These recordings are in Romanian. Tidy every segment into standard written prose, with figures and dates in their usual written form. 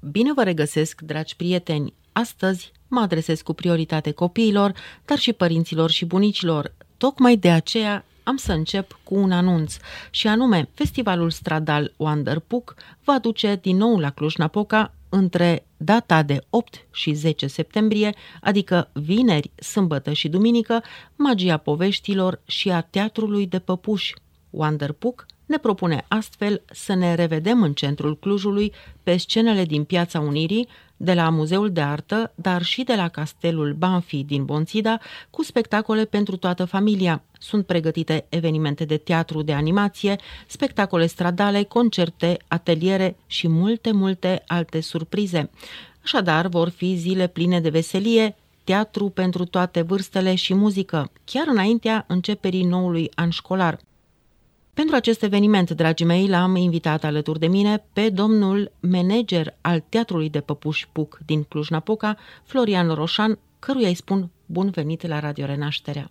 Bine vă regăsesc, dragi prieteni! Astăzi mă adresez cu prioritate copiilor, dar și părinților și bunicilor. Tocmai de aceea am să încep cu un anunț, și anume, Festivalul Stradal Wanderpuk va aduce din nou la Cluj-Napoca între data de 8 și 10 septembrie, adică vineri, sâmbătă și duminică, magia poveștilor și a teatrului de păpuși. Wanderpuk ne propune astfel să ne revedem în centrul Clujului, pe scenele din Piața Unirii, de la Muzeul de Artă, dar și de la Castelul Banfi din Bonțida, cu spectacole pentru toată familia. Sunt pregătite evenimente de teatru, de animație, spectacole stradale, concerte, ateliere și multe alte surprize. Așadar, vor fi zile pline de veselie, teatru pentru toate vârstele și muzică, chiar înaintea începerii noului an școlar. Pentru acest eveniment, dragii mei, l-am invitat alături de mine pe domnul manager al Teatrului de Păpuși Puc din Cluj-Napoca, Florian Roșan, căruia îi spun bun venit la Radio Renașterea.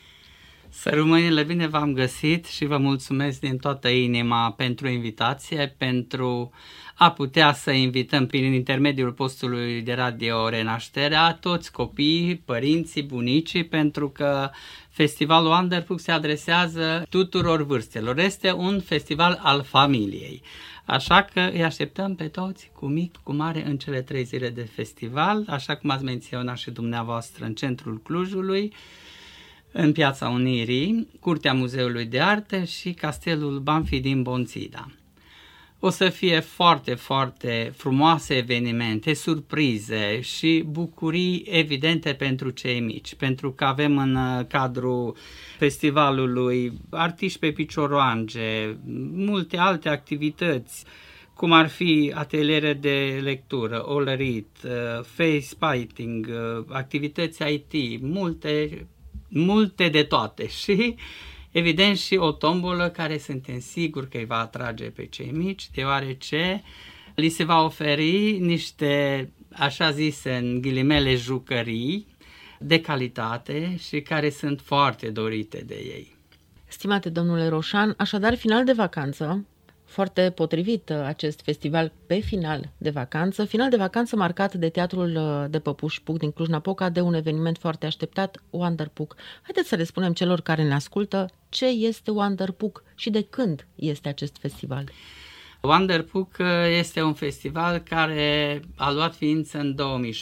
Să rămâneți bine, v-am găsit și vă mulțumesc din toată inima pentru invitație, pentru a putea să invităm prin intermediul postului de Radio Renașterea toți copiii, părinții, bunicii, pentru că Festivalul Wanderpuk se adresează tuturor vârstelor. Este un festival al familiei. Așa că îi așteptăm pe toți, cu mic, cu mare, în cele 3 zile de festival, așa cum ați menționat și dumneavoastră, în centrul Clujului, în Piața Unirii, Curtea Muzeului de Artă și Castelul Banfi din Bonțida. O să fie foarte frumoase evenimente, surprize și bucurii evidente pentru cei mici, pentru că avem în cadrul festivalului artiști pe picioroange, multe alte activități, cum ar fi ateliere de lectură, olărit, face painting, activități IT, multe de toate și evident și o tombolă care suntem siguri că îi va atrage pe cei mici, deoarece li se va oferi niște, așa zise în ghilimele, jucării de calitate și care sunt foarte dorite de ei. Stimate domnule Roșan, așadar final de vacanță, foarte potrivit acest festival pe final de vacanță marcat de Teatrul de Păpuși Puc din Cluj-Napoca, de un eveniment foarte așteptat, Wanderpuk. Haideți să le spunem celor care ne ascultă ce este Wanderpuk și de când este acest festival. Wanderpuk este un festival care a luat ființă în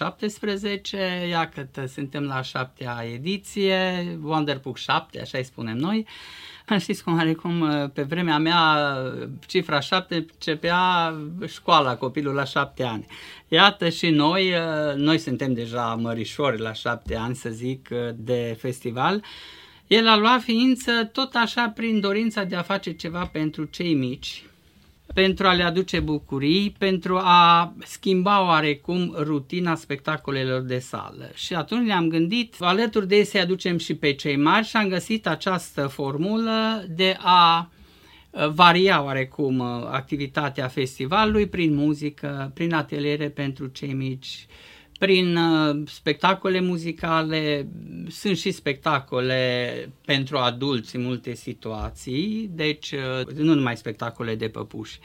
2017, iată, suntem la 7-a ediție, Wanderpuk 7, așa îi spunem noi. Știți cum pe vremea mea cifra 7 începea școala, copilul la 7 ani. Iată și noi suntem deja mărișori la 7 ani, să zic, de festival. El a luat ființă tot așa prin dorința de a face ceva pentru cei mici, pentru a le aduce bucurii, pentru a schimba oarecum rutina spectacolelor de sală. Și atunci ne-am gândit, alături de ei să-i aducem și pe cei mari și am găsit această formulă de a varia oarecum activitatea festivalului prin muzică, prin ateliere pentru cei mici, prin spectacole muzicale, sunt și spectacole pentru adulți în multe situații, deci nu numai spectacole de păpuși.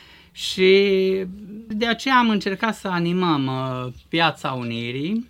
Și de aceea am încercat să animăm Piața Unirii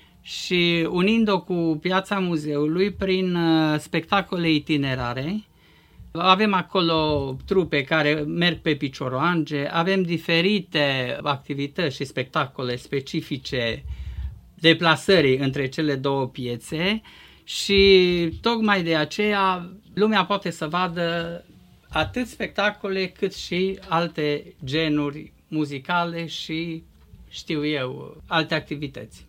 și unind-o cu Piața Muzeului prin spectacole itinerare. Avem acolo trupe care merg pe picioroange, avem diferite activități și spectacole specifice deplasării între cele două piețe și tocmai de aceea lumea poate să vadă atât spectacole cât și alte genuri muzicale și, știu eu, alte activități.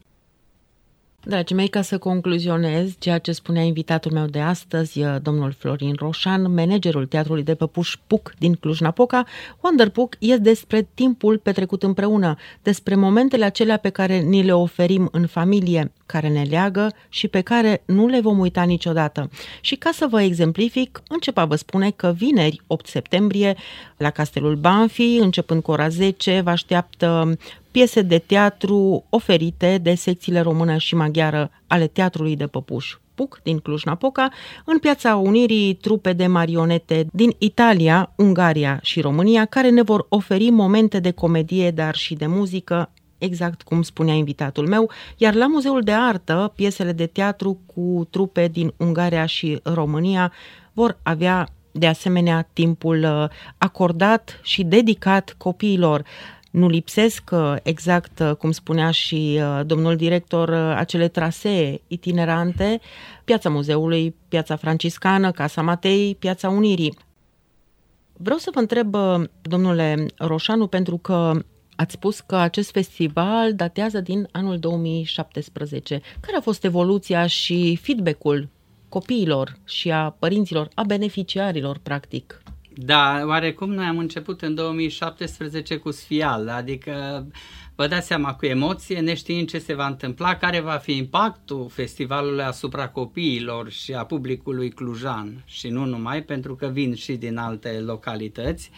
Dragii mei, ca să concluzionez ceea ce spunea invitatul meu de astăzi, domnul Florin Roșan, managerul Teatrului de Păpuși Puc din Cluj-Napoca, Wanderpuk este despre timpul petrecut împreună, despre momentele acelea pe care ni le oferim în familie, care ne leagă și pe care nu le vom uita niciodată. Și ca să vă exemplific, încep a vă spune că vineri, 8 septembrie, la Castelul Banfi, începând cu ora 10, vă așteaptă piese de teatru oferite de secțiile română și maghiară ale Teatrului de Păpuși Puc din Cluj-Napoca, în Piața Unirii trupe de marionete din Italia, Ungaria și România, care ne vor oferi momente de comedie, dar și de muzică, exact cum spunea invitatul meu, iar la Muzeul de Artă, piesele de teatru cu trupe din Ungaria și România vor avea de asemenea timpul acordat și dedicat copiilor. Nu lipsesc, exact cum spunea și domnul director, acele trasee itinerante, Piața Muzeului, Piața Franciscană, Casa Matei, Piața Unirii. Vreau să vă întreb, domnule Roșanu, pentru că ați spus că acest festival datează din anul 2017. Care a fost evoluția și feedback-ul copiilor și a părinților, a beneficiarilor, practic? Da, oarecum noi am început în 2017 cu sfială, adică vă dați seama, cu emoție, neștiind ce se va întâmpla, care va fi impactul festivalului asupra copiilor și a publicului clujan și nu numai, pentru că vin și din alte localități.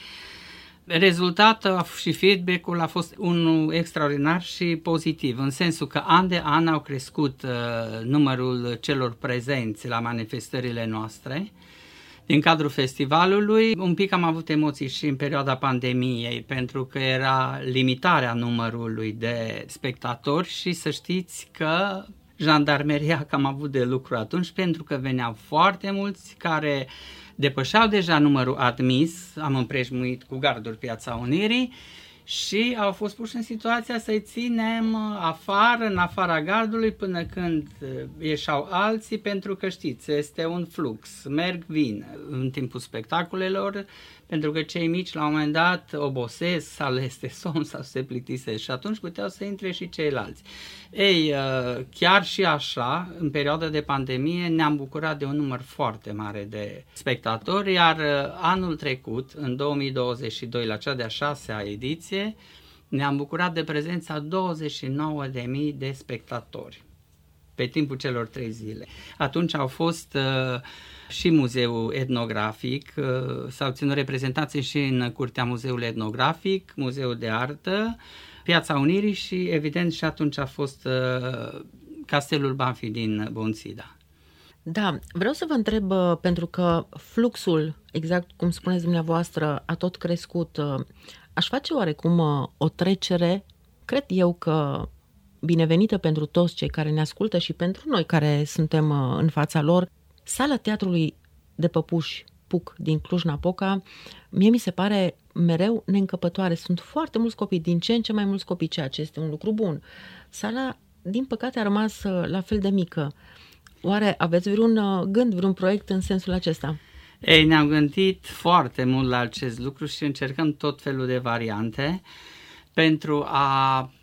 Rezultatul și feedback-ul a fost unul extraordinar și pozitiv, în sensul că an de an au crescut numărul celor prezenți la manifestările noastre. Din cadrul festivalului, un pic am avut emoții și în perioada pandemiei, pentru că era limitarea numărului de spectatori și să știți că jandarmeria cam avut de lucru atunci, pentru că veneau foarte mulți care depășeau deja numărul admis, am împrejmuit cu garduri Piața Unirii și au fost puși în situația să-i ținem afară, în afara gardului, până când ieșeau alții, pentru că știți, este un flux, merg, vin în timpul spectacolelor, pentru că cei mici la un moment dat obosesc sau le este somn sau se plictisesc și atunci puteau să intre și ceilalți. Ei, chiar și așa, în perioada de pandemie ne-am bucurat de un număr foarte mare de spectatori, iar anul trecut, în 2022, la cea de-a 6-a ediție, ne-am bucurat de prezența 29.000 de spectatori pe timpul celor 3 zile. Atunci au fost și muzeul etnografic, s-au ținut reprezentații și în curtea muzeului etnografic, muzeul de artă, Piața Unirii și evident și atunci a fost Castelul Banfi din Bonțida. Da, vreau să vă întreb, pentru că fluxul, exact cum spuneți dumneavoastră, a tot crescut. Aș face oarecum o trecere, cred eu că binevenită pentru toți cei care ne ascultă și pentru noi care suntem în fața lor. Sala Teatrului de Păpuși Puc din Cluj-Napoca, mie mi se pare mereu neîncăpătoare. Sunt foarte mulți copii, din ce în ce mai mulți copii, ceea ce este un lucru bun. Sala, din păcate, a rămas la fel de mică. Oare aveți vreun gând, vreun proiect în sensul acesta? Ei, ne-am gândit foarte mult la acest lucru și încercăm tot felul de variante pentru a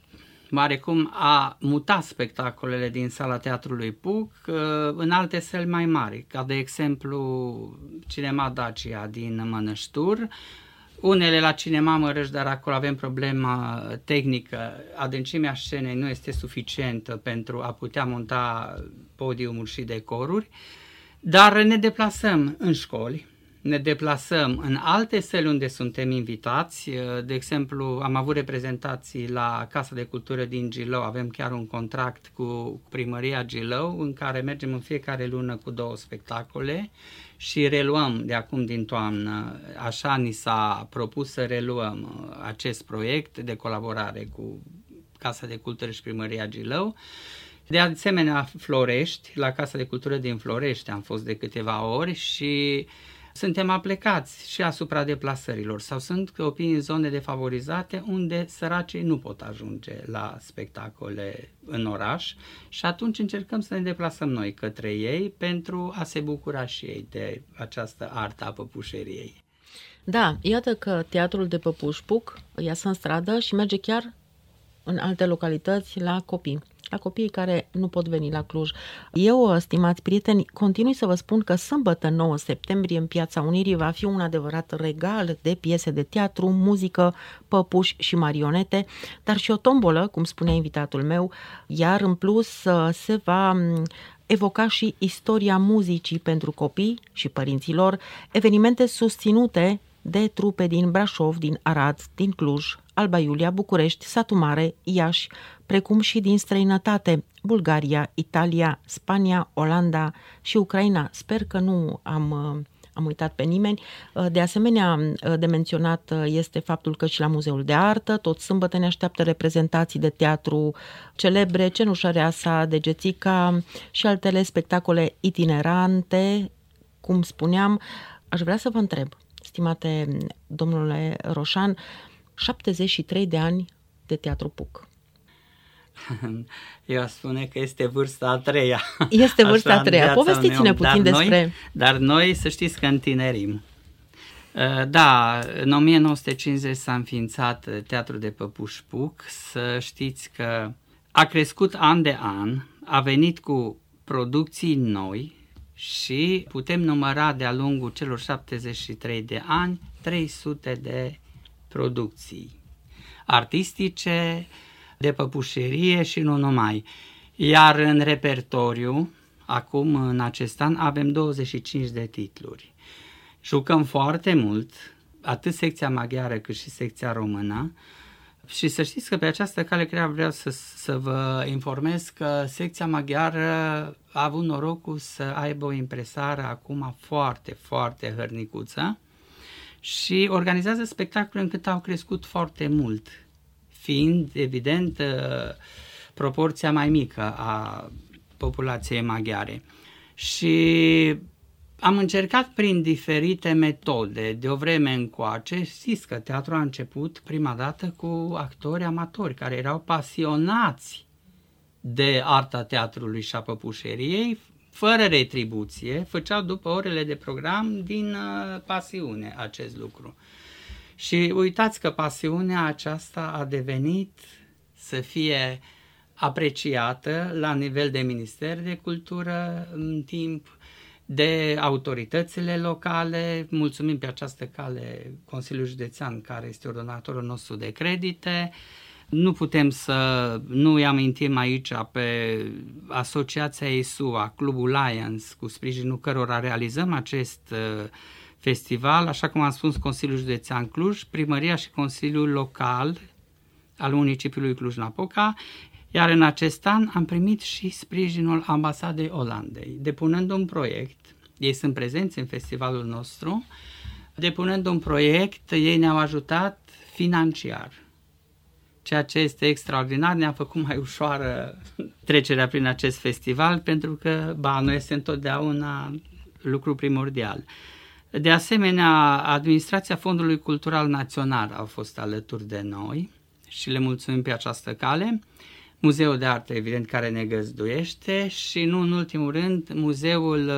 muta spectacolele din Sala Teatrului Puc în alte săli mai mari, ca de exemplu Cinema Dacia din Mănăștur, unele la Cinema Mărăș, dar acolo avem problema tehnică, adâncimea scenei nu este suficientă pentru a putea monta podiumuri și decoruri, dar ne deplasăm în școli, ne deplasăm în alte săli unde suntem invitați. De exemplu, am avut reprezentații la Casa de Cultură din Gilău, avem chiar un contract cu Primăria Gilău în care mergem în fiecare lună cu 2 spectacole și reluăm de acum din toamnă. Așa ni s-a propus să reluăm acest proiect de colaborare cu Casa de Cultură și Primăria Gilău. De asemenea, Florești, la Casa de Cultură din Florești am fost de câteva ori și suntem aplecați și asupra deplasărilor sau sunt copii în zone defavorizate unde săracii nu pot ajunge la spectacole în oraș și atunci încercăm să ne deplasăm noi către ei pentru a se bucura și ei de această artă a păpușeriei. Da, iată că Teatrul de Păpuși Puc iasă în stradă și merge chiar în alte localități la copii. La copiii care nu pot veni la Cluj. Eu, stimați prieteni, continui să vă spun că sâmbătă 9 septembrie în Piața Unirii va fi un adevărat regal de piese de teatru, muzică, păpuși și marionete, dar și o tombolă, cum spunea invitatul meu, iar în plus se va evoca și istoria muzicii pentru copii și părinților, evenimente susținute de trupe din Brașov, din Arad, din Cluj, Alba Iulia, București, Satu Mare, Iași, precum și din străinătate, Bulgaria, Italia, Spania, Olanda și Ucraina. Sper că nu am uitat pe nimeni. De asemenea, de menționat este faptul că și la Muzeul de Artă, tot sâmbătă ne așteaptă reprezentații de teatru celebre, Cenușăreasa, Degețica și altele spectacole itinerante. Cum spuneam, aș vrea să vă întreb, stimate domnule Roșan, 73 de ani de Teatru Puc. Eu aș spune că este vârsta a treia. Este vârsta a treia. Povestiți-ne puțin despre... Dar noi să știți că întinerim. Da, în 1950 s-a înființat Teatrul de Păpuși Puc. Să știți că a crescut an de an, a venit cu producții noi și putem număra de-a lungul celor 73 de ani 300 de producții artistice, de păpușerie și nu numai. Iar în repertoriu, acum în acest an, avem 25 de titluri. Jucăm foarte mult, atât secția maghiară cât și secția română. Și să știți că pe această cale vreau să vă informez că secția maghiară a avut norocul să aibă o impresară acum foarte, foarte hărnicuță și organizează spectacole încât au crescut foarte mult, fiind, evident, proporția mai mică a populației maghiare. Și am încercat prin diferite metode, de o vreme încoace. Știți că teatrul a început prima dată cu actori amatori care erau pasionați de arta teatrului și a păpușeriei, fără retribuție, făceau după orele de program din pasiune acest lucru. Și uitați că pasiunea aceasta a devenit să fie apreciată la nivel de Minister de Cultură în timp, de autoritățile locale. Mulțumim pe această cale Consiliul Județean, care este ordonatorul nostru de credite. Nu putem să nu îi amintim aici pe Asociația ESUA, Clubul Lions, cu sprijinul cărora realizăm acest festival, așa cum am spus, Consiliul Județean Cluj, Primăria și Consiliul Local al municipiului Cluj-Napoca, iar în acest an am primit și sprijinul Ambasadei Olandei, depunând un proiect. Ei sunt prezenți în festivalul nostru, depunând un proiect, ei ne-au ajutat financiar, ceea ce este extraordinar, ne-a făcut mai ușoară trecerea prin acest festival, pentru că banul este întotdeauna lucru primordial. De asemenea, Administrația Fondului Cultural Național a fost alături de noi și le mulțumim pe această cale. Muzeul de Artă, evident, care ne găzduiește și, nu în ultimul rând, Muzeul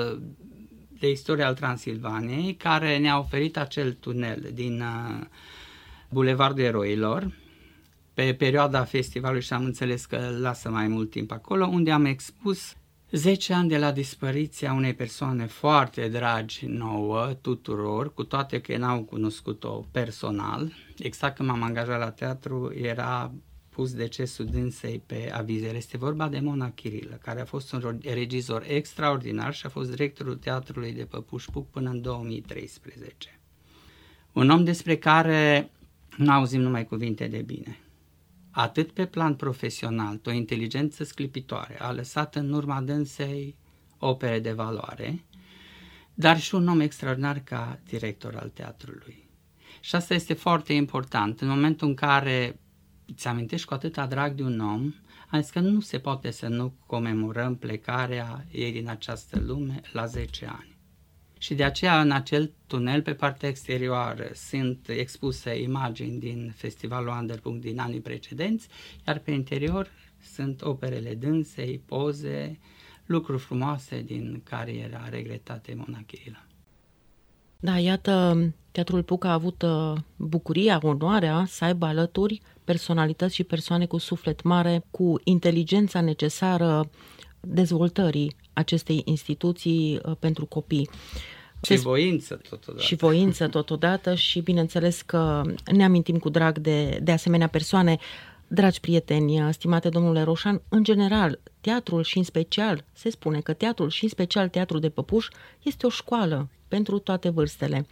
de Istorie al Transilvaniei, care ne-a oferit acel tunel din Bulevardul Eroilor pe perioada festivalului și am înțeles că lasă mai mult timp acolo, unde am expus 10 ani de la dispariția unei persoane foarte dragi nouă tuturor, cu toate că n-au cunoscut-o personal. Exact când m-am angajat la teatru era pus decesul dânsei pe avizele. Este vorba de Mona Chirilă, care a fost un regizor extraordinar și a fost directorul Teatrului de Păpuși Puc până în 2013. Un om despre care nu auzim numai cuvinte de bine. Atât pe plan profesional, o inteligență sclipitoare, a lăsat în urma dânsei opere de valoare, dar și un om extraordinar ca director al teatrului. Și asta este foarte important. În momentul în care îți amintești cu atâta drag de un om, am zis că nu se poate să nu comemorăm plecarea ei din această lume la 10 ani. Și de aceea în acel tunel pe partea exterioară sunt expuse imagini din Festivalul Underpunct din anii precedenți, iar pe interior sunt operele dânsei, poze, lucruri frumoase din cariera regretate Mona Chirilă. Da, iată, Teatrul Puc a avut bucuria, onoarea să aibă alături personalități și persoane cu suflet mare, cu inteligența necesară dezvoltării acestei instituții pentru copii. Și voință totodată. Și voință totodată și bineînțeles că ne amintim cu drag de asemenea persoane. Dragi prieteni, stimate domnule Roșan, în general, teatrul și în special, se spune că teatrul și în special teatrul de păpuși este o școală pentru toate vârstele,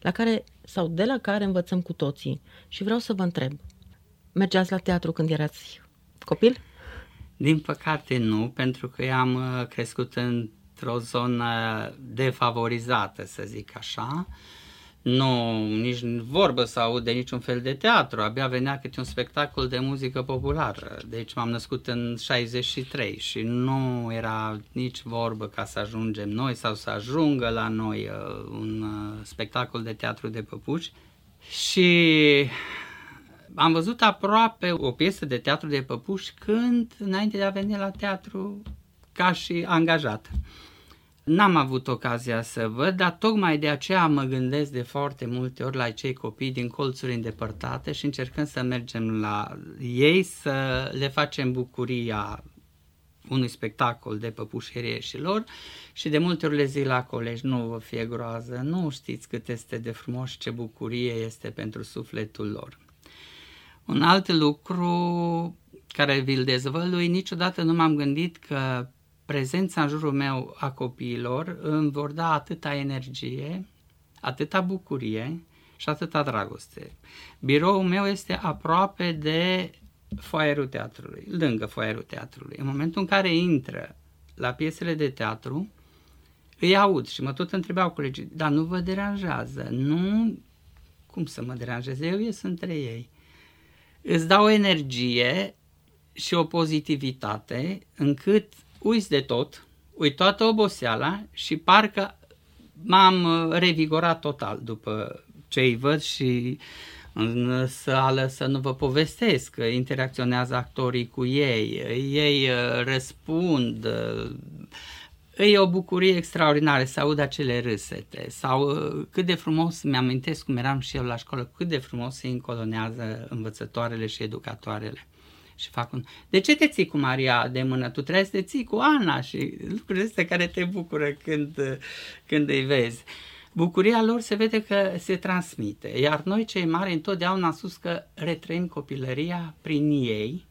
de la care învățăm cu toții. Și vreau să vă întreb, mergeați la teatru când erați copil? Din păcate nu, pentru că eu am crescut într-o zonă defavorizată, să zic așa. Nu, nici vorbă să aud de niciun fel de teatru, abia venea câte un spectacol de muzică populară. Deci m-am născut în 63 și nu era nici vorbă ca să ajungem noi sau să ajungă la noi un spectacol de teatru de păpuși. Și am văzut aproape o piesă de teatru de păpuși înainte de a veni la teatru ca și angajat. N-am avut ocazia să văd, dar tocmai de aceea mă gândesc de foarte multe ori la cei copii din colțuri îndepărtate și încercăm să mergem la ei, să le facem bucuria unui spectacol de păpușerie și lor și de multe ori le zic la colegi, nu vă fie groază, nu știți cât este de frumos și ce bucurie este pentru sufletul lor. Un alt lucru care vi-l dezvălui, niciodată nu m-am gândit că prezența în jurul meu a copiilor îmi vor da atâta energie, atâta bucurie și atâta dragoste. Biroul meu este aproape de foaierul teatrului, lângă foaierul teatrului. În momentul în care intră la piesele de teatru, îi aud și mă tot întrebau colegii, dar nu vă deranjează? Nu, cum să mă deranjeze? Eu ies între ei. Îți dau o energie și o pozitivitate încât uiți de tot, uit toată oboseala și parcă m-am revigorat total după ce îi văd și în sală să nu vă povestesc, că interacționează actorii cu ei răspund, e o bucurie extraordinară să aud acele râsete sau cât de frumos, mi-amintesc cum eram și eu la școală, cât de frumos se încolonează învățătoarele și educatoarele. Și fac de ce te ții cu Maria de mână? Tu trebuie să te ții cu Ana și lucrurile astea care te bucură când îi vezi. Bucuria lor se vede că se transmite, iar noi cei mari întotdeauna am spus că retrăim copilăria prin ei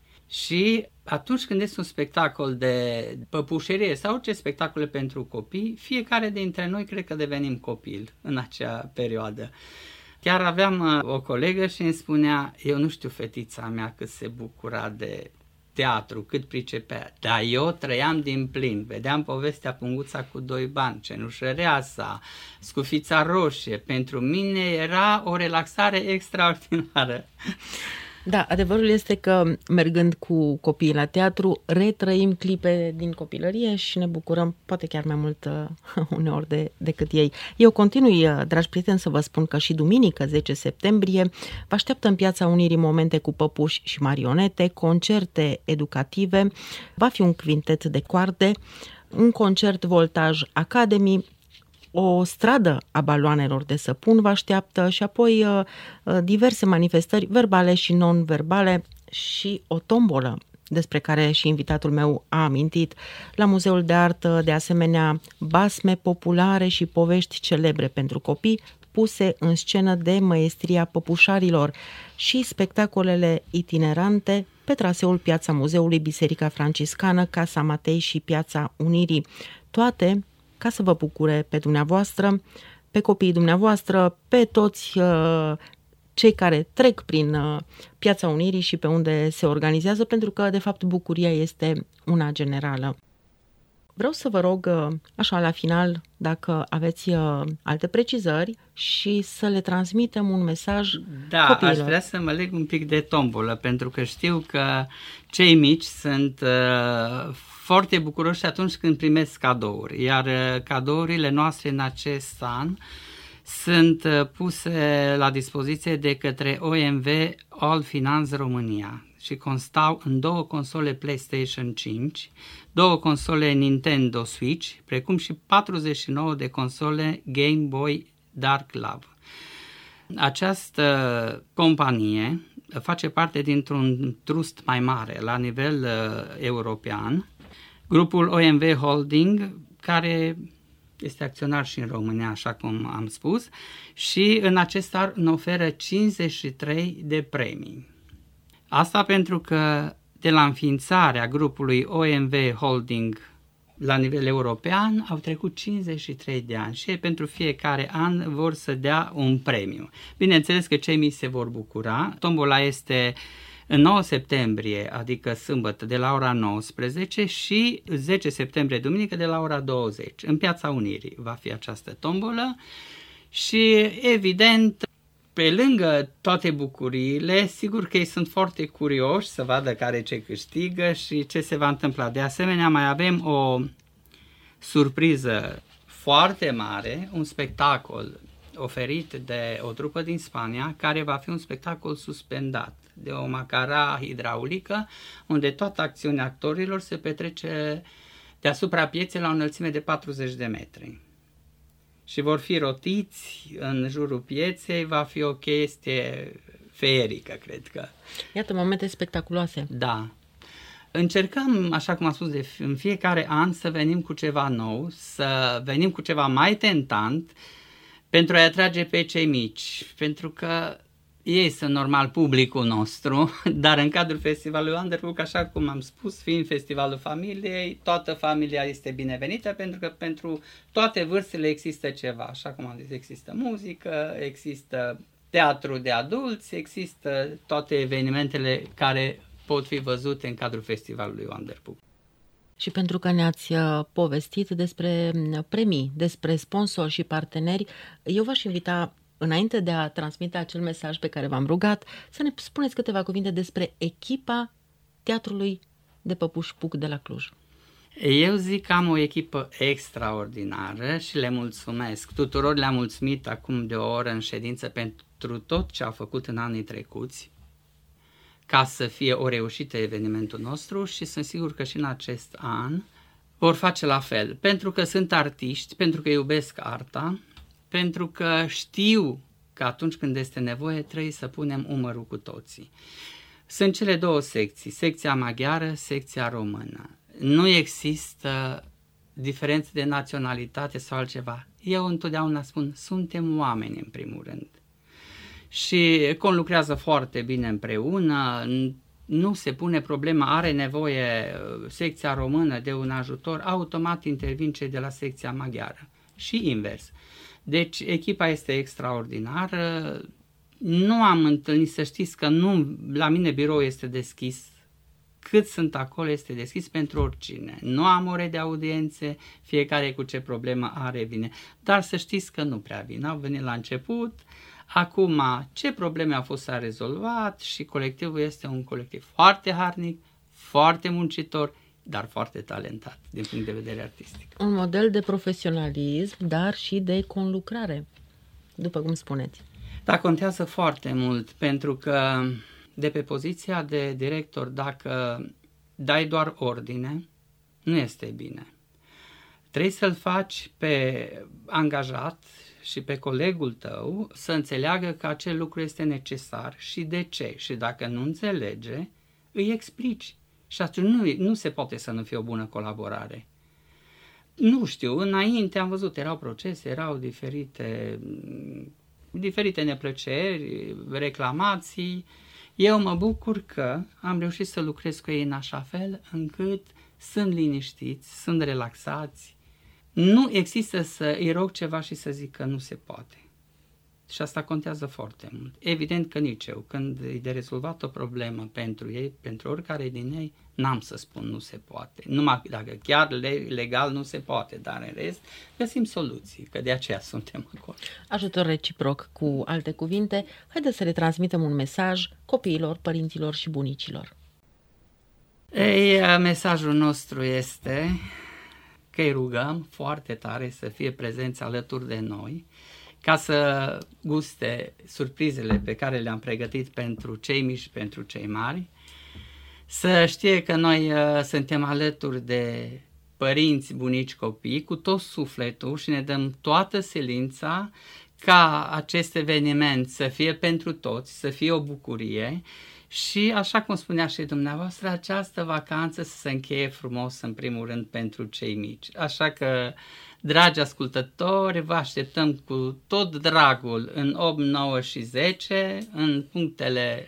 și atunci când este un spectacol de păpușerie sau orice spectacole pentru copii, fiecare dintre noi cred că devenim copil în acea perioadă. Chiar aveam o colegă și îmi spunea, eu nu știu fetița mea cât se bucura de teatru, cât pricepea, dar eu trăiam din plin, vedeam povestea Punguța cu 2 bani, Cenușăreasa, Scufița roșie, pentru mine era o relaxare extraordinară. Da, adevărul este că mergând cu copiii la teatru, retrăim clipe din copilărie și ne bucurăm poate chiar mai mult uneori decât ei. Eu continui, dragi prieteni, să vă spun că și duminică, 10 septembrie, vă așteaptă în Piața Unirii momente cu păpuși și marionete, concerte educative, va fi un quintet de coarde, un concert Voltaj Academy, o stradă a baloanelor de săpun vă așteaptă și apoi diverse manifestări verbale și non-verbale și o tombolă despre care și invitatul meu a amintit. La Muzeul de Artă, de asemenea, basme populare și povești celebre pentru copii puse în scenă de măestria păpușarilor și spectacolele itinerante pe traseul Piața Muzeului, Biserica Franciscană, Casa Matei și Piața Unirii. Toate ca să vă bucure pe dumneavoastră, pe copiii dumneavoastră, pe toți cei care trec prin Piața Unirii și pe unde se organizează, pentru că, de fapt, bucuria este una generală. Vreau să vă rog, așa, la final, dacă aveți alte precizări și să le transmitem un mesaj copiilor. Aș vrea să mă leg un pic de tombolă, pentru că știu că cei mici sunt foarte bucuroși atunci când primesc cadouri, iar cadourile noastre în acest an sunt puse la dispoziție de către OMV All Finance România și constau în 2 console PlayStation 5, 2 console Nintendo Switch, precum și 49 de console Game Boy Dark Love. Această companie face parte dintr-un trust mai mare la nivel european, grupul OMV Holding, care este acționar și în România, așa cum am spus, și în acest an ne oferă 53 de premii. Asta pentru că de la înființarea grupului OMV Holding la nivel european au trecut 53 de ani și pentru fiecare an vor să dea un premiu. Bineînțeles că cei mici se vor bucura. Tombola este în 9 septembrie, adică sâmbătă, de la ora 19 și 10 septembrie, duminică, de la ora 20. În Piața Unirii va fi această tombolă și, evident, pe lângă toate bucuriile, sigur că ei sunt foarte curioși să vadă care ce câștigă și ce se va întâmpla. De asemenea, mai avem o surpriză foarte mare, un spectacol oferit de o trupă din Spania, care va fi un spectacol suspendat de o macara hidraulică, unde toată acțiunea actorilor se petrece deasupra pieței la o înălțime de 40 de metri. Și vor fi rotiți în jurul pieței, va fi o chestie feerică, cred că. Iată, momente spectaculoase. Da. Încercăm, așa cum am spus, în fiecare an să venim cu ceva nou, să venim cu ceva mai tentant pentru a-i atrage pe cei mici, pentru că ei sunt normal publicul nostru, dar în cadrul festivalului Wonderbook, așa cum am spus, fiind festivalul familiei, toată familia este binevenită pentru că pentru toate vârstele există ceva, așa cum am zis, există muzică, există teatru de adulți, există toate evenimentele care pot fi văzute în cadrul festivalului Wonderbook. Și pentru că ne-ați povestit despre premii, despre sponsori și parteneri, eu v-aș invita, înainte de a transmite acel mesaj pe care v-am rugat, să ne spuneți câteva cuvinte despre echipa Teatrului de Păpuși Puc de la Cluj. Eu zic că am o echipă extraordinară și le mulțumesc. Tuturor le-am mulțumit acum de o oră în ședință pentru tot ce au făcut în anii trecuți, ca să fie o reușită evenimentul nostru și sunt sigur că și în acest an vor face la fel. Pentru că sunt artiști, pentru că iubesc arta, pentru că știu că atunci când este nevoie trebuie să punem umărul cu toții. Sunt cele două secții, secția maghiară, secția română. Nu există diferențe de naționalitate sau altceva. Eu întotdeauna spun, suntem oameni în primul rând. Și conlucrează foarte bine împreună, nu se pune problema, are nevoie secția română de un ajutor, automat intervin cei de la secția maghiară și invers. Deci echipa este extraordinară, nu am întâlnit, să știți că nu, la mine birou este deschis, cât sunt acolo este deschis pentru oricine. Nu am ore de audiențe, fiecare cu ce problemă are vine, dar să știți că nu prea vin, au venit la început. Acum, ce probleme au fost rezolvat și colectivul este un colectiv foarte harnic, foarte muncitor, dar foarte talentat din punct de vedere artistic. Un model de profesionalism, dar și de conlucrare, după cum spuneți. Da, contează foarte mult, pentru că de pe poziția de director, dacă dai doar ordine, nu este bine. Trebuie să-l faci pe angajat și pe colegul tău să înțeleagă că acel lucru este necesar și de ce. Și dacă nu înțelege, îi explici. Și atunci nu se poate să nu fie o bună colaborare. Nu știu, înainte am văzut, erau procese, erau diferite neplăceri, reclamații. Eu mă bucur că am reușit să lucrez cu ei în așa fel încât sunt liniștiți, sunt relaxați. Nu există să îi rog ceva și să zic că nu se poate. Și asta contează foarte mult. Evident că nici eu, când e de rezolvat o problemă pentru ei, pentru oricare din ei, n-am să spun nu se poate. Numai dacă chiar legal nu se poate, dar în rest găsim soluții, că de aceea suntem acolo. Ajutor reciproc, cu alte cuvinte, haideți să le transmitem un mesaj copiilor, părinților și bunicilor. Ei, mesajul nostru este că îi rugăm foarte tare să fie prezenți alături de noi, ca să guste surprizele pe care le-am pregătit pentru cei mici și pentru cei mari, să știe că noi suntem alături de părinți, bunici, copii, cu tot sufletul și ne dăm toată silința ca acest eveniment să fie pentru toți, să fie o bucurie și, așa cum spunea și dumneavoastră, această vacanță să se încheie frumos, în primul rând, pentru cei mici. Așa că, dragi ascultători, vă așteptăm cu tot dragul în 8, 9 și 10 în punctele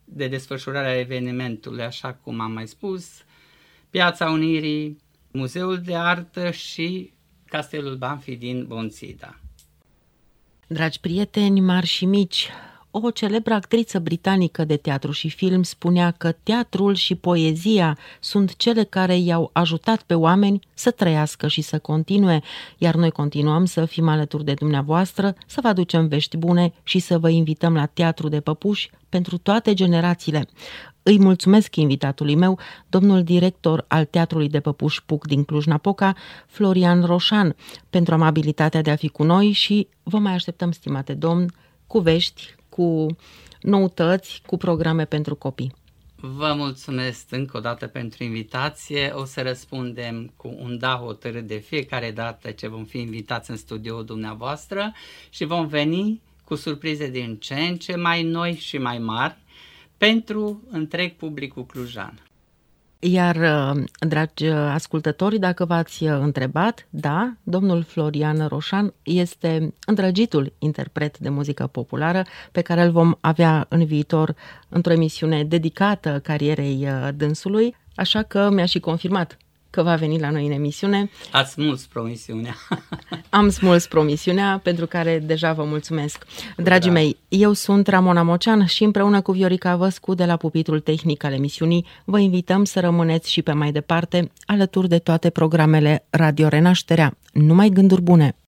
de desfășurare a evenimentului, așa cum am mai spus, Piața Unirii, Muzeul de Artă și Castelul Banfi din Bonțida. Dragi prieteni mari și mici, o celebră actriță britanică de teatru și film spunea că teatrul și poezia sunt cele care i-au ajutat pe oameni să trăiască și să continue, iar noi continuăm să fim alături de dumneavoastră, să vă aducem vești bune și să vă invităm la Teatru de Păpuși pentru toate generațiile. Îi mulțumesc invitatului meu, domnul director al Teatrului de Păpuși Puc din Cluj-Napoca, Florian Roșan, pentru amabilitatea de a fi cu noi și vă mai așteptăm, stimate domn, cu vești, cu noutăți, cu programe pentru copii. Vă mulțumesc încă o dată pentru invitație. O să răspundem cu un da hotărât de fiecare dată ce vom fi invitați în studioul dumneavoastră și vom veni cu surprize din ce în ce mai noi și mai mari pentru întreg publicul clujan. Iar, dragi ascultători, dacă v-ați întrebat, da, domnul Florian Roșan este îndrăgitul interpret de muzică populară pe care îl vom avea în viitor într-o emisiune dedicată carierei dânsului, așa că mi-a și confirmat că va veni la noi în emisiune. Ați smuls promisiunea. Am smuls promisiunea, pentru care deja vă mulțumesc. Dragii mei, eu sunt Ramona Mocean și împreună cu Viorica Văscu de la pupitrul tehnic al emisiunii vă invităm să rămâneți și pe mai departe alături de toate programele Radio Renașterea. Numai gânduri bune!